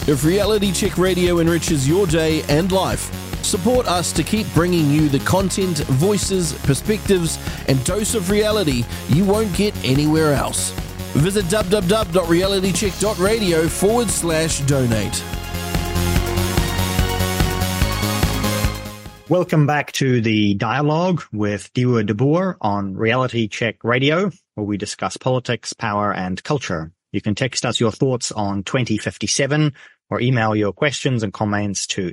If Reality Check Radio enriches your day and life, support us to keep bringing you the content, voices, perspectives, and dose of reality you won't get anywhere else. Visit www.realitycheck.radio/donate. Welcome back to the dialogue with Diwa DeBoer on Reality Check Radio, where we discuss politics, power, and culture. You can text us your thoughts on 2057 or email your questions and comments to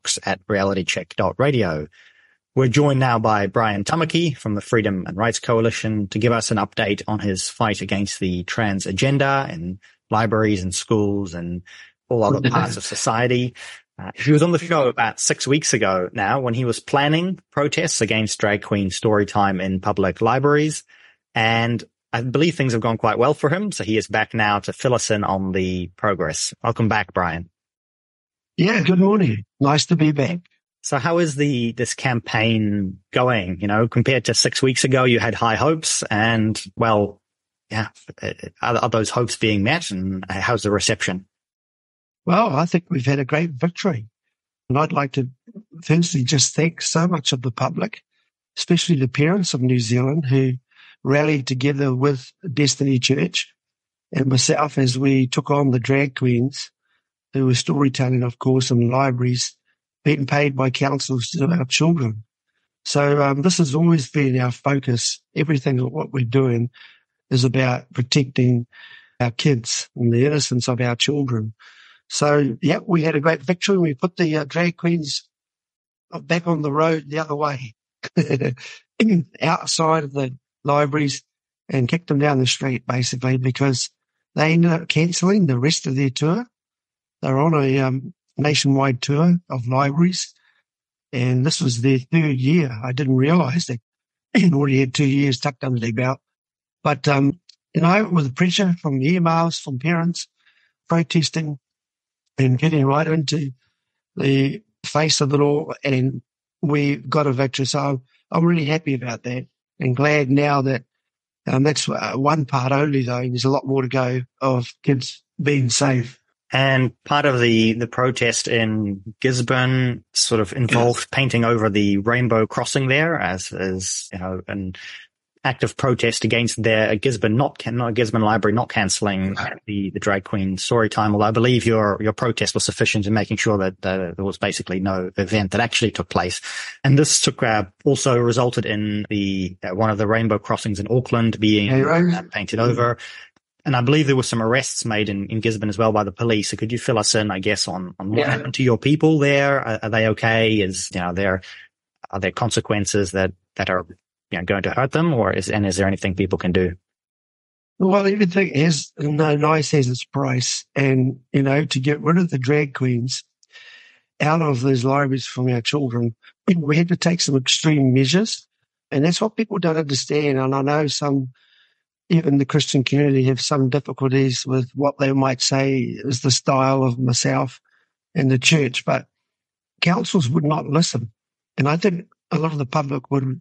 inbox@realitycheck.radio. We're joined now by Brian Tamaki from the Freedom and Rights Coalition to give us an update on his fight against the trans agenda in libraries and schools and all other parts of society. He was on the show about 6 weeks ago now when he was planning protests against drag queen story time in public libraries. And I believe things have gone quite well for him. So he is back now to fill us in on the progress. Welcome back, Brian. Yeah, good morning. Nice to be back. So how is this campaign going? You know, compared to 6 weeks ago, you had high hopes and, well, yeah, are those hopes being met, and how's the reception? Well, I think we've had a great victory. And I'd like to firstly just thank so much of the public, especially the parents of New Zealand who rallied together with Destiny Church and myself as we took on the drag queens who were storytelling, of course, in libraries, being paid by councils to our children. So this has always been our focus. Everything of what we're doing is about protecting our kids and the innocence of our children. So, yeah, we had a great victory. We put the drag queens back on the road the other way, outside of the libraries, and kicked them down the street, basically, because they ended up cancelling the rest of their tour. They're on a nationwide tour of libraries, and this was their third year. I didn't realise they already had 2 years tucked under their belt. But, with pressure from emails from parents protesting and getting right into the face of it all, and we got a victory. So I'm really happy about that and glad now that that's one part only, though. There's a lot more to go of kids being safe. And part of the protest in Gisborne sort of involved painting over the rainbow crossing there as you know, an act of protest against their Gisborne Gisborne Library not cancelling the drag queen story time. Although I believe your protest was sufficient in making sure that there was basically no event that actually took place. And this also resulted in one of the rainbow crossings in Auckland being painted over. And I believe there were some arrests made in Gisborne as well by the police. So could you fill us in, I guess, on what happened to your people there? Are they okay? Are there consequences that are going to hurt them, is there anything people can do? Well, everything nice has its price, and to get rid of the drag queens out of those libraries from our children, we had to take some extreme measures, and that's what people don't understand. And I know even the Christian community have some difficulties with what they might say is the style of myself and the church, but councils would not listen, and I think a lot of the public would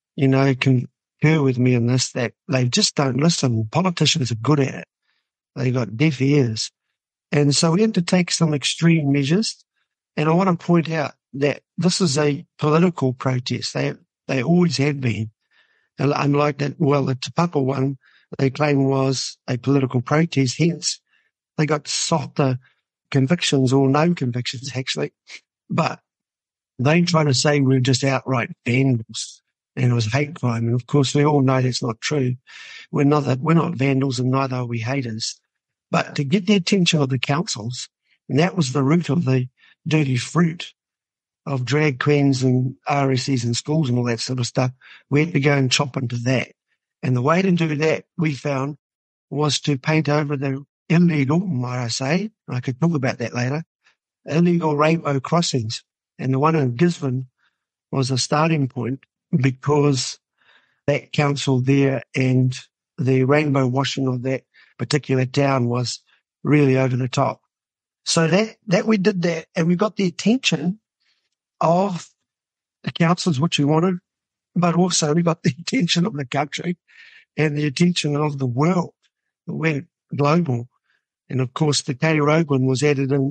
concur with me in this, that they just don't listen. Politicians are good at it. They got deaf ears. And so we had to take some extreme measures. And I want to point out that this is a political protest. They always have been. And unlike that, the Te Papa one, they claim was a political protest. Hence, they got softer convictions, or no convictions, actually. But they try to say we're just outright vandals and it was hate crime. And of course, we all know that's not true. We're not vandals, and neither are we haters. But to get the attention of the councils, and that was the root of the dirty fruit of drag queens and RSCs in schools and all that sort of stuff, we had to go and chop into that. And the way to do that, we found, was to paint over the illegal, might I say, I could talk about that later, illegal rainbow crossings. And the one in Gisborne was a starting point, because that council there and the rainbow washing of that particular town was really over the top. So that we did that, and we got the attention of the councils, which we wanted, but also we got the attention of the country and the attention of the world. It went global. And of course, the Kay Rogan was added in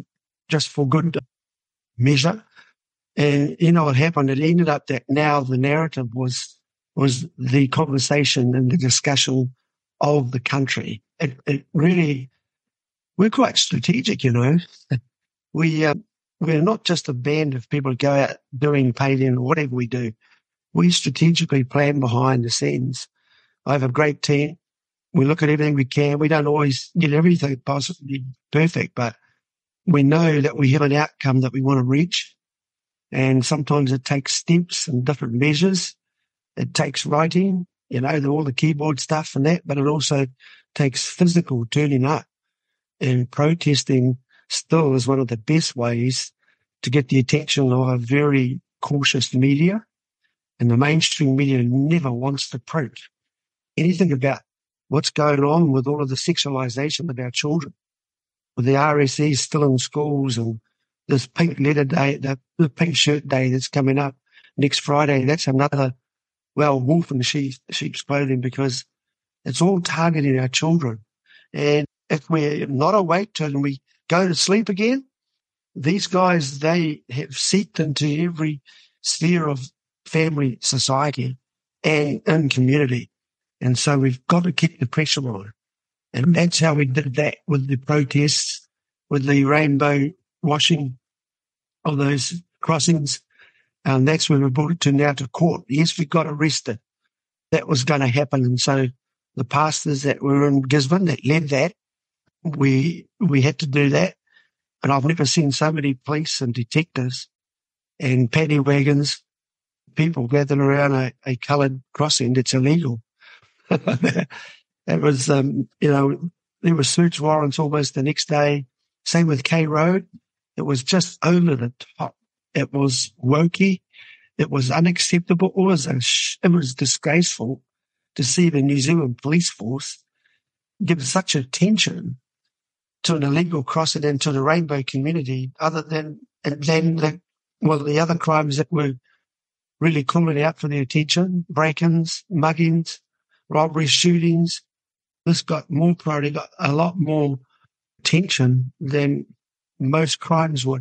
just for good measure. And you know what happened? It ended up that now the narrative was the conversation and the discussion of the country. It really, we're quite strategic, you know. We're not just a band of people who go out doing painting or whatever we do. We strategically plan behind the scenes. I have a great team. We look at everything we can. We don't always get everything possibly perfect, but we know that we have an outcome that we want to reach. And sometimes it takes steps and different measures. It takes writing, you know, all the keyboard stuff and that, but it also takes physical turning up. And protesting still is one of the best ways to get the attention of a very cautious media. And the mainstream media never wants to print anything about what's going on with all of the sexualization of our children, with the RSE still in schools and this pink letter day, the pink shirt day that's coming up next Friday. That's another, wolf in sheep's clothing, because it's all targeting our children. And if we're not awake till we go to sleep again, these guys, they have seeped into every sphere of family, society, and community. And so we've got to keep the pressure on. And that's how we did that with the protests, with the rainbow washing of those crossings. And that's when we brought it to now to court. Yes, we got arrested. That was going to happen. And so the pastors that were in Gisborne that led that, we had to do that. And I've never seen so many police and detectives and paddy wagons, people gathered around a coloured crossing that's illegal. It was, there were search warrants almost the next day. Same with K Road. It was just over the top. It was wokey. It was unacceptable. It was disgraceful to see the New Zealand police force give such attention to an illegal crossing and to the rainbow community, other than the other crimes that were really calling out for their attention: break-ins, muggings, robberies, shootings. This got more priority, got a lot more attention than most crimes would.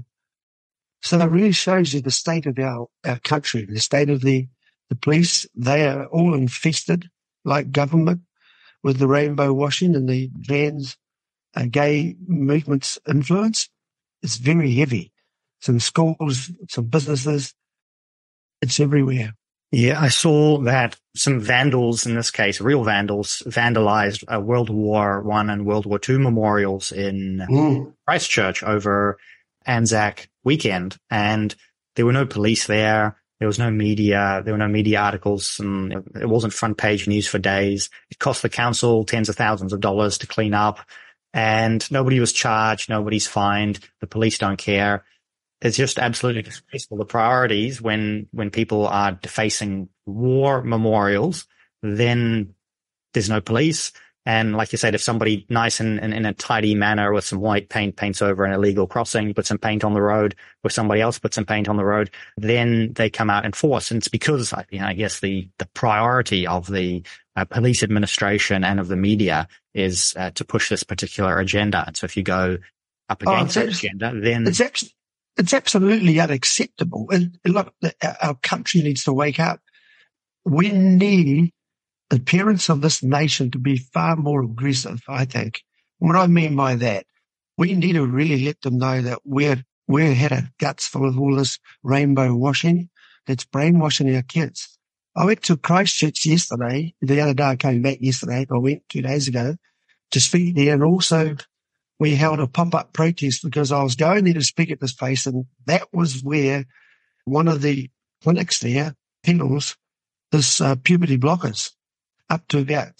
So that really shows you the state of our country, the state of the police. They are all infested, like government, with the rainbow washing and the trans gay movement's influence. It's very heavy. It's in schools, some businesses. It's everywhere. Yeah, I saw that some vandals, in this case, real vandals, vandalized World War I and World War II memorials in Christchurch over Anzac weekend. And there were no police there. There was no media. There were no media articles, and it wasn't front page news for days. It cost the council tens of thousands of dollars to clean up, and nobody was charged. Nobody's fined. The police don't care. It's just absolutely disgraceful. The priorities when people are defacing war memorials, then there's no police. And like you said, if somebody nice and in a tidy manner with some white paint paints over an illegal crossing, put some paint on the road, or somebody else puts some paint on the road, then they come out in force. And it's because, I guess the priority of the police administration and of the media is to push this particular agenda. And so if you go up against that agenda, then it's absolutely unacceptable. And look, our country needs to wake up. We need the parents of this nation to be far more aggressive, I think. What I mean by that, we need to really let them know that we're had our guts full of all this rainbow washing that's brainwashing our kids. I went to Christchurch yesterday. The other day I came back yesterday. I went 2 days ago to speak there, and also we held a pop-up protest because I was going there to speak at this place, and that was where one of the clinics there peddles this puberty blockers. Up to about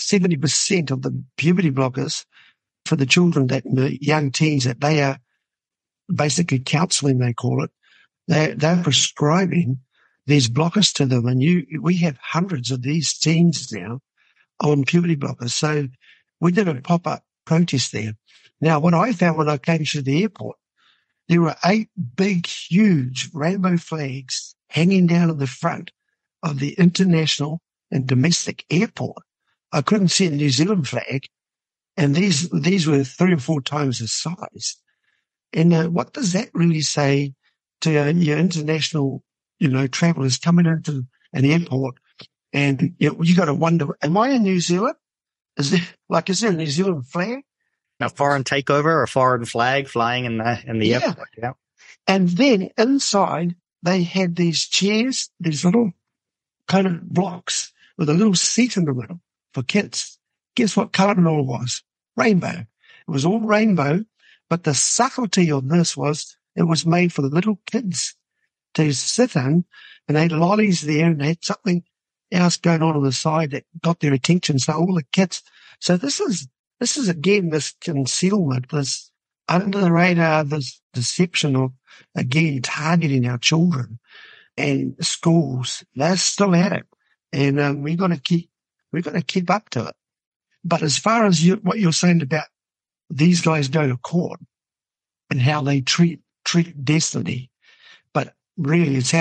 70% of the puberty blockers for the children, the young teens that they are basically counselling, they call it. They're prescribing these blockers to them, and we have hundreds of these teens now on puberty blockers. So we did a pop-up protest there. Now, what I found when I came to the airport, there were 8 big, huge rainbow flags hanging down at the front of the international and domestic airport. I couldn't see a New Zealand flag, and these were 3 or 4 times the size. And what does that really say to your international, travellers coming into an airport? And you got to wonder, am I in New Zealand? Is there a New Zealand flag? A foreign takeover, a foreign flag flying in the airport. Yeah. And then inside they had these chairs, these little kind of blocks with a little seat in the middle for kids. Guess what colour it all was? Rainbow. It was all rainbow, but the subtlety of this was it was made for the little kids to sit in, and they had lollies there, and they had something else going on the side that got their attention. So all the kids. So this is again this concealment, this under the radar, this deception of again targeting our children and schools. They're still at it, and we've got to keep up to it. But as far as what you're saying about these guys go to court and how they treat Destiny, but really it's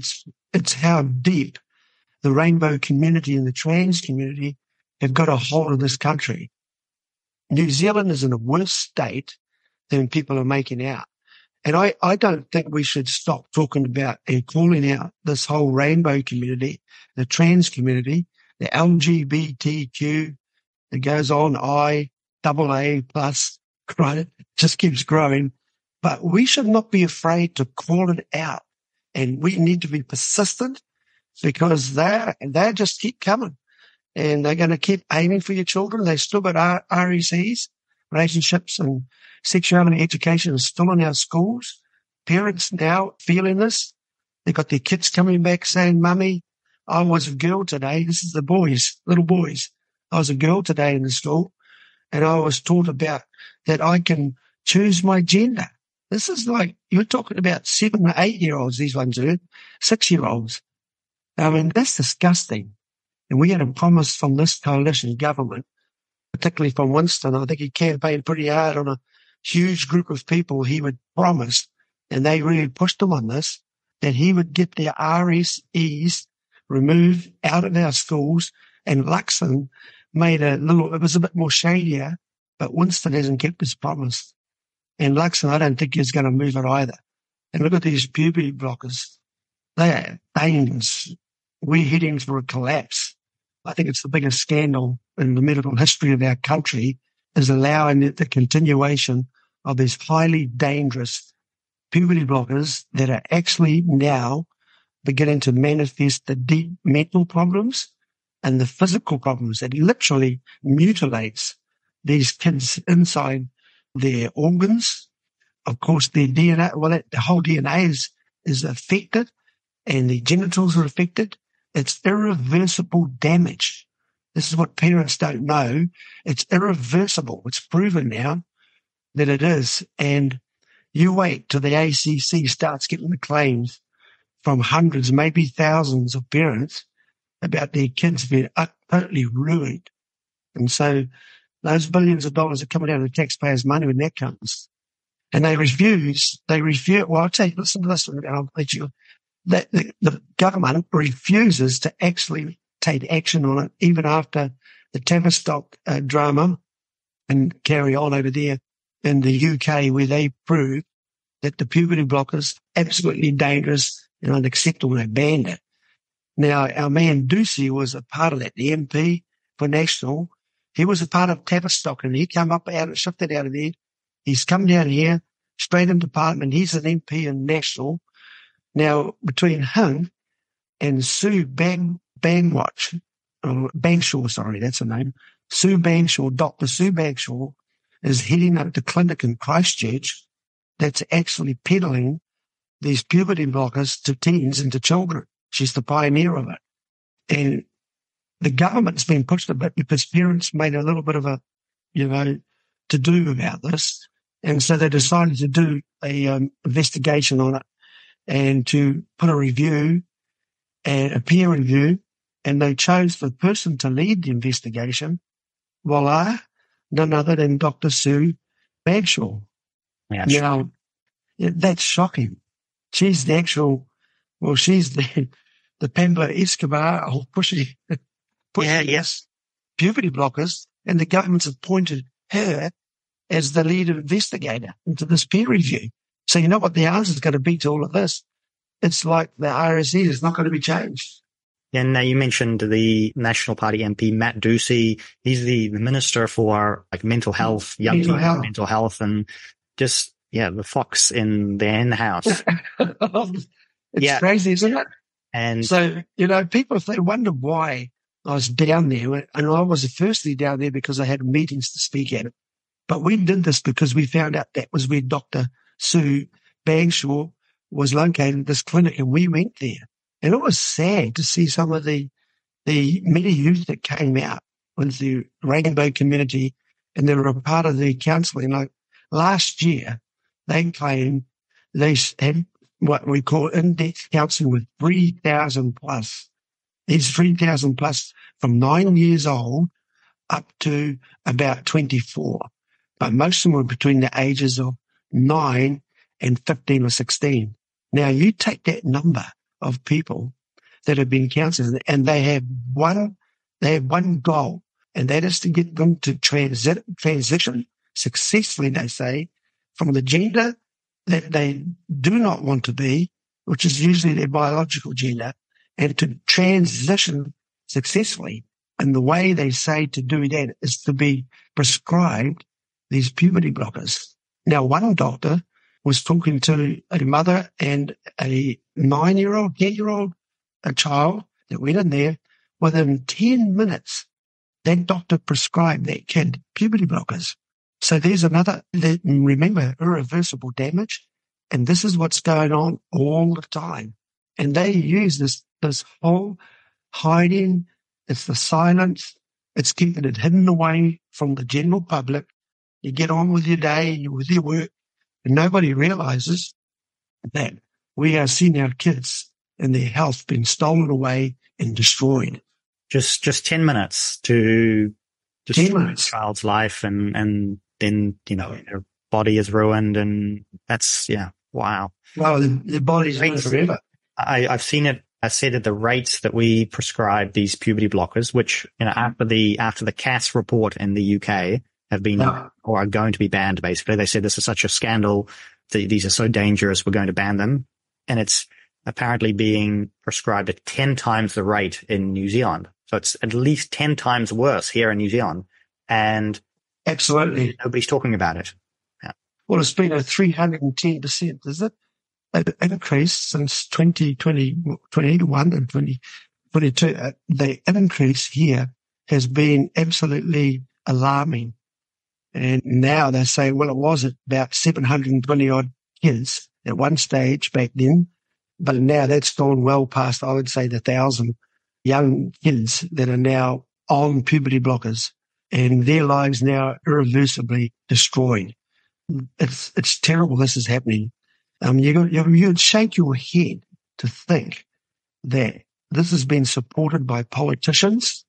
how deep the rainbow community and the trans community have got a hold of this country. New Zealand is in a worse state than people are making out. And I don't think we should stop talking about and calling out this whole rainbow community, the trans community, the LGBTQ. It goes on, AA plus, right? It just keeps growing. But we should not be afraid to call it out. And we need to be persistent because they just keep coming. And they're going to keep aiming for your children. They still got RECs, relationships and sexuality education is still in our schools. Parents now feeling this. They've got their kids coming back saying, Mummy, I was a girl today. This is the boys, little boys. I was a girl today in the school, and I was taught about that I can choose my gender. This is like, you're talking about 7 or 8-year-olds, these ones are 6-year-olds. I mean, that's disgusting. And we had a promise from this coalition government, particularly from Winston. I think he campaigned pretty hard on a huge group of people he would promise, and they really pushed him on this, that he would get their RSEs removed out of our schools. And Luxon made it was a bit more shadier, but Winston hasn't kept his promise. And Luxon, I don't think he's going to move it either. And look at these puberty blockers. They are dangerous. We're heading for a collapse. I think it's the biggest scandal in the medical history of our country is allowing the continuation of these highly dangerous puberty blockers that are actually now beginning to manifest the deep mental problems and the physical problems that literally mutilates these kids inside their organs. Of course, their DNA, the whole DNA is affected and the genitals are affected. It's irreversible damage. This is what parents don't know. It's irreversible. It's proven now that it is. And you wait till the ACC starts getting the claims from hundreds, maybe thousands of parents about their kids being totally ruined. And so those billions of dollars are coming out of the taxpayers' money when that comes. And they refuse. Well, I'll tell you, listen to this one, and I'll let you. The government refuses to actually take action on it, even after the Tavistock drama and carry on over there in the UK, where they prove that the puberty blockers absolutely dangerous and unacceptable. They banned it. Now, our man Ducey was a part of that, the MP for National. He was a part of Tavistock, and he came up out and shifted out of there. He's come down here, straight into Parliament. He's an MP in National. Now, between him and Sue Bagshaw, sorry, that's her name. Sue Bagshaw, Dr. Sue Bagshaw is heading up the clinic in Christchurch that's actually peddling these puberty blockers to teens and to children. She's the pioneer of it. And the government's been pushed a bit because parents made a little bit of a, to do about this. And so they decided to do a investigation on it and to put a review and a peer review. And they chose the person to lead the investigation. Voila, none other than Dr. Sue Bagshaw. Yeah, now, that's shocking. She's the actual, she's the Pablo Escobar of pushing yes, puberty blockers, and the government's appointed her as the lead investigator into this peer review. So you know what the answer is going to be to all of this? It's like the RSE is not going to be changed. And you mentioned the National Party MP, Matt Ducey. He's the Minister for mental health, young people, mental health, and just, the fox in the hen house. It's crazy, isn't it? And so, people, if they wonder why I was down there, and I was firstly down there because I had meetings to speak at it, but we did this because we found out that was where Dr. Sue Bagshaw was located, this clinic, and we went there. And it was sad to see some of the many youth that came out with the rainbow community, and they were a part of the counselling. Like last year, they claimed they had what we call in-depth counselling with 3,000 plus. These 3,000 plus from 9 years old up to about 24. But most of them were between the ages of 9 and 15 or 16. Now, you take that number of people that have been counselled, and they have one goal, and that is to get them to transition successfully, they say, from the gender that they do not want to be, which is usually their biological gender, and to transition successfully. And the way they say to do that is to be prescribed these puberty blockers. Now, one doctor was talking to a mother and a 9-year-old, 10-year-old, a child that went in there. Within 10 minutes, that doctor prescribed that kid puberty blockers. So there's remember, irreversible damage. And this is what's going on all the time. And they use this whole hiding. It's the silence. It's keeping it hidden away from the general public. You get on with your day, with your work, and nobody realizes that we are seeing our kids and their health being stolen away and destroyed. Just 10 minutes to destroy a child's life, and then, their body is ruined, and that's, wow. Well, the body's ruined forever. I've seen it. I said at the rates that we prescribe these puberty blockers, which, after the CAS report in the UK have been or are going to be banned, basically. They said this is such a scandal. These are so dangerous. We're going to ban them. And it's apparently being prescribed at 10 times the rate in New Zealand. So it's at least 10 times worse here in New Zealand. And absolutely nobody's talking about it. Yeah. Well, it's been a 310%, is it? An increase since 2021 and 2022. The increase here has been absolutely alarming. And now they're saying, well, it was at about 720 odd kids at one stage back then, but now that's gone well past, I would say, the 1,000 young kids that are now on puberty blockers, and their lives now irreversibly destroyed. It's terrible this is happening. You'd shake your head to think that this has been supported by politicians,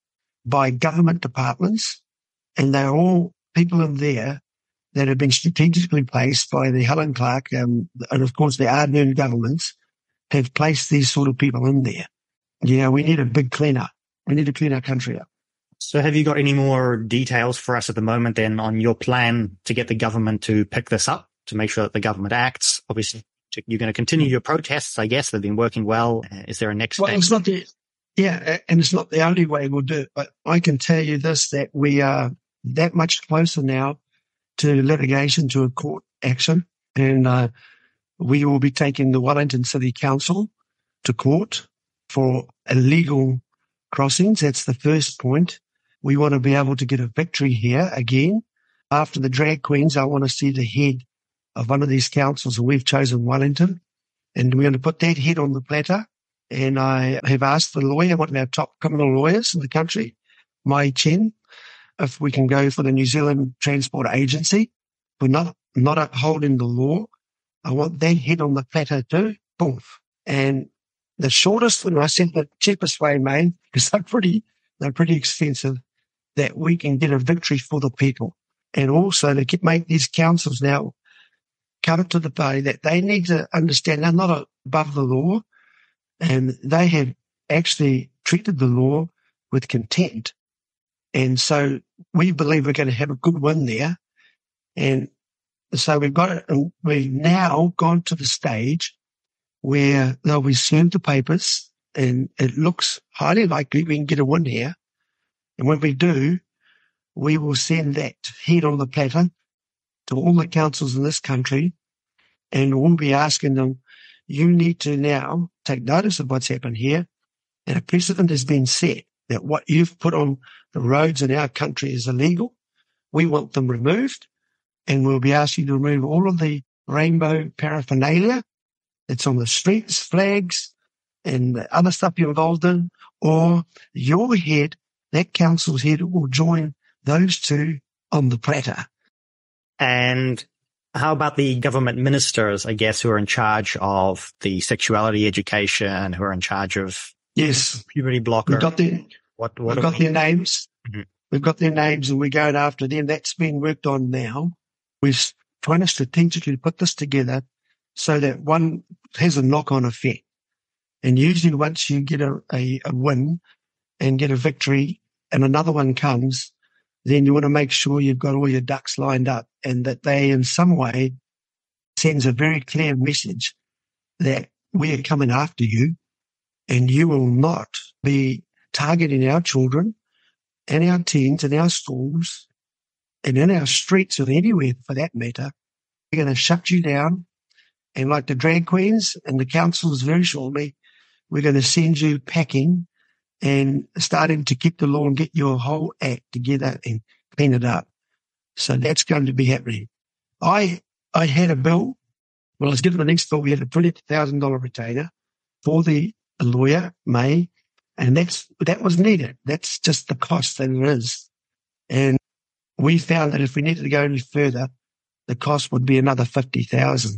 by government departments, and they're all people in there that have been strategically placed by the Helen Clark and of course the Ardern governments have placed these sort of people in there. We need a big clean-up. We need to clean our country up. So have you got any more details for us at the moment then on your plan to get the government to pick this up, to make sure that the government acts? Obviously, you're going to continue your protests, I guess. They've been working well. Is there a next step? Well, it's not and it's not the only way we'll do it, but I can tell you this, that we are that much closer now to litigation, to a court action, and we will be taking the Wellington City Council to court for illegal crossings. That's the first point. We want to be able to get a victory here again. After the drag queens, I want to see the head of one of these councils, and we've chosen Wellington, and we're going to put that head on the platter. And I have asked the lawyer, one of our top criminal lawyers in the country, Mai Chen, if we can go for the New Zealand Transport Agency. We're not upholding the law. I want that head on the platter too. Boom. And the shortest, and I said the cheapest way, mate, because they're pretty expensive, that we can get a victory for the people. And also to make these councils now come to the party that they need to understand they're not above the law, and they have actually treated the law with contempt. And so we believe we're going to have a good win there. And so we've now gone to the stage where they'll be served the papers, and it looks highly likely we can get a win here. And when we do, we will send that head on the platter to all the councils in this country, and we'll be asking them, you need to now take notice of what's happened here, and a precedent has been set that what you've put on the roads in our country is illegal. We want them removed, and we'll be asking you to remove all of the rainbow paraphernalia that's on the streets, flags, and the other stuff you're involved in, or your head, that council's head, will join those two on the platter. And how about the government ministers, I guess, who are in charge of the sexuality education, who are in charge of puberty blocker? We've got their names. Mm-hmm. We've got their names, and we're going after them. That's being worked on now. We're trying to strategically put this together so that one has a knock-on effect. And usually once you get a win and get a victory and another one comes, then you want to make sure you've got all your ducks lined up, and that they in some way sends a very clear message that we are coming after you, and you will not be targeting our children and our teens and our schools and in our streets or anywhere for that matter. We're going to shut you down, and like the drag queens and the councils very shortly, we're going to send you packing and starting to keep the law and get your whole act together and clean it up. So that's going to be happening. I had a bill. Well, I was given the next bill. We had a $20,000 retainer for the lawyer, May, and that was needed. That's just the cost that it is. And we found that if we needed to go any further, the cost would be another $50,000.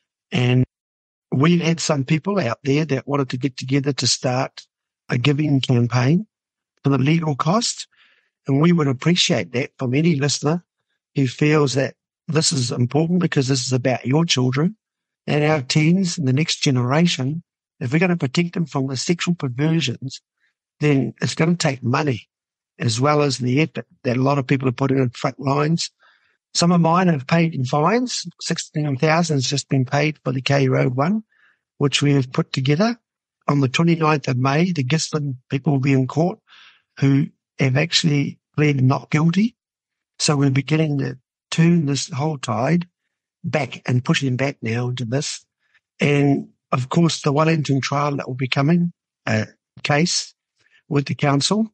And we had some people out there that wanted to get together to start a giving campaign for the legal cost. And we would appreciate that from any listener who feels that this is important, because this is about your children and our teens and the next generation. If we're going to protect them from the sexual perversions, then it's going to take money, as well as the effort that a lot of people are putting in front lines. Some of mine have paid in fines. 16,000 has just been paid for the K Road one, which we have put together. On the 29th of May, the Gisborne people will be in court who have actually pled not guilty. So we're beginning to turn this whole tide back and pushing back now into this. And of course, the Wellington trial that will be coming, a case with the council.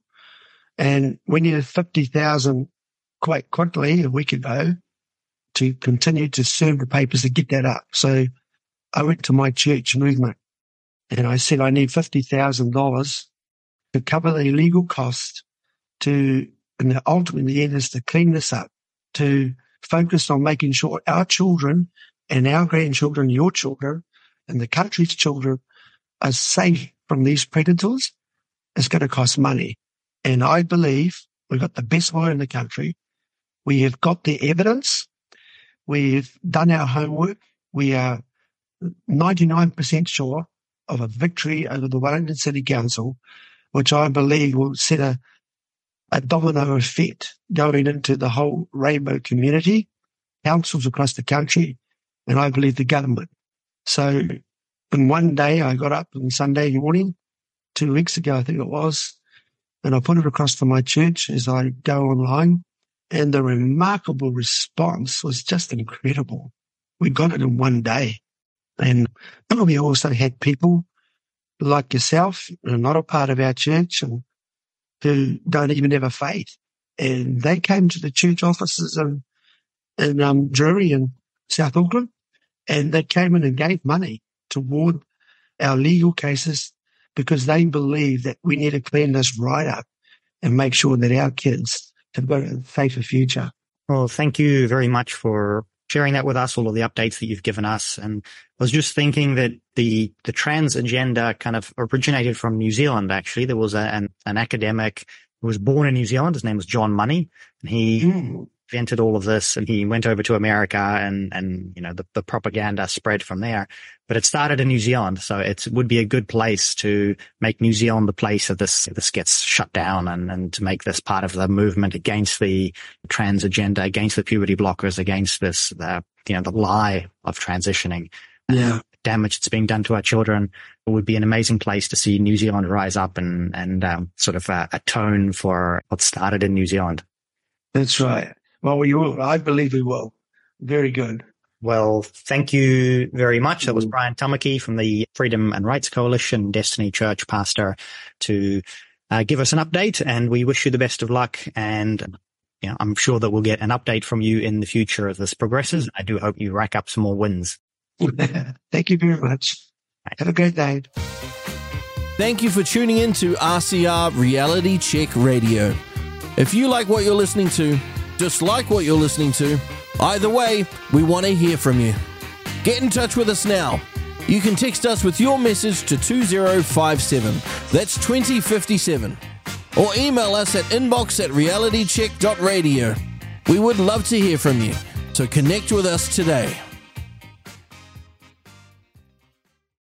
And we needed 50,000 quite quickly a week ago to continue to serve the papers to get that up. So I went to my church movement and I said, I need $50,000 to cover the legal cost and the ultimate in the end is to clean this up, to focus on making sure our children and our grandchildren, your children and the country's children are safe from these predators. It's going to cost money. And I believe we've got the best lawyer in the country. We have got the evidence. We've done our homework. We are 99% sure of a victory over the Wellington City Council, which I believe will set a domino effect going into the whole rainbow community, councils across the country, and I believe the government. So in one day, I got up on Sunday morning, 2 weeks ago, I think it was, and I put it across to my church as I go online, and the remarkable response was just incredible. We got it in one day. And we also had people like yourself, who are not a part of our church and who don't even have a faith. And they came to the church offices in Drury in South Auckland, and they came in and gave money toward our legal cases because they believe that we need to clean this right up and make sure that our kids have got a safer future. Well, thank you very much for sharing that with us, all of the updates that you've given us. And I was just thinking that the trans agenda kind of originated from New Zealand, actually. There was an academic who was born in New Zealand. His name was John Money. And he invented all of this, and he went over to America, and you know, the propaganda spread from there. But it started in New Zealand, so it would be a good place to make New Zealand the place that this gets shut down, and to make this part of the movement against the trans agenda, against the puberty blockers, against this, the lie of transitioning. Yeah. Damage that's being done to our children. It would be an amazing place to see New Zealand rise up and sort of atone for what started in New Zealand. That's right. Well, we will. I believe we will. Very good. Well, thank you very much. That was Brian Tamaki from the Freedom and Rights Coalition, Destiny Church pastor, to give us an update, and we wish you the best of luck. And I'm sure that we'll get an update from you in the future as this progresses. I do hope you rack up some more wins. Thank you very much. Have a great day. Thank you for tuning in to RCR Reality Check Radio. If you like what you're listening to, dislike what you're listening to, either way, we want to hear from you. Get in touch with us now. You can text us with your message to 2057. That's 2057. Or email us at inbox@realitycheck.radio. We would love to hear from you, so connect with us today.